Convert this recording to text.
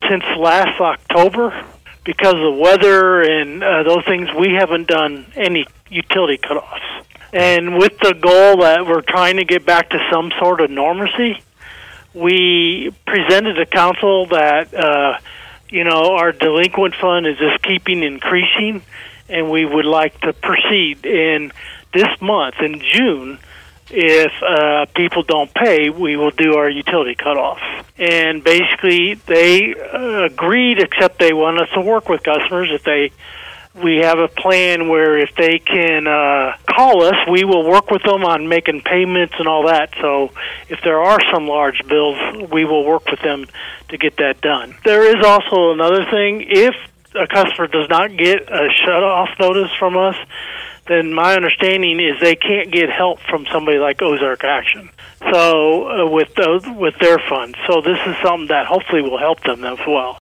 since last October. Because of weather and those things, we haven't done any utility cutoffs. And with the goal that we're trying to get back to some sort of normalcy, we presented to council that, our delinquent fund is just keeping increasing, and we would like to proceed. And this month, in June, if people don't pay, we will do our utility cutoff. And basically, they agreed, except they want us to work with customers. We have a plan where if they can call us, we will work with them on making payments and all that. So if there are some large bills, we will work with them to get that done. There is also another thing. If a customer does not get a shut-off notice from us, then my understanding is they can't get help from somebody like Ozark Action. So with their funds. So this is something that hopefully will help them as well.